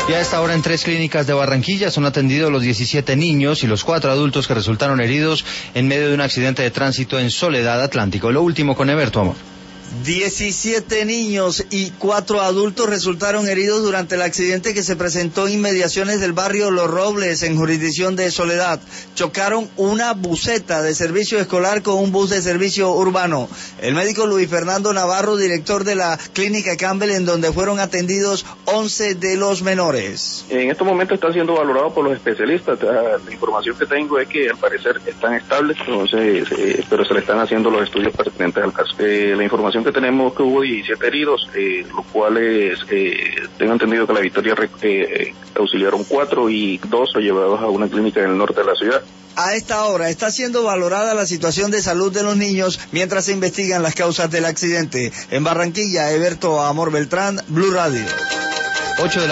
Y a esta hora en 3 clínicas de Barranquilla son atendidos los 17 niños y los 4 adultos que resultaron heridos en medio de un accidente de tránsito en Soledad Atlántico. Lo último con Eberto Amor. 17 niños y 4 adultos resultaron heridos durante el accidente que se presentó en inmediaciones del barrio Los Robles, en jurisdicción de Soledad. Chocaron una buseta de servicio escolar con un bus de servicio urbano. El médico Luis Fernando Navarro, director de la clínica Campbell, en donde fueron atendidos 11 de los menores. En estos momentos están siendo valorados por los especialistas. La información que tengo es que al parecer están estables, entonces, pero se le están haciendo los estudios pertinentes al caso. La información que tenemos que hubo 17 heridos, los cuales tengo entendido que la Victoria auxiliaron 4 y 2 son llevados a una clínica en el norte de la ciudad. A esta hora está siendo valorada la situación de salud de los niños mientras se investigan las causas del accidente. En Barranquilla, Eberto Amor Beltrán, Blue Radio. 8 de la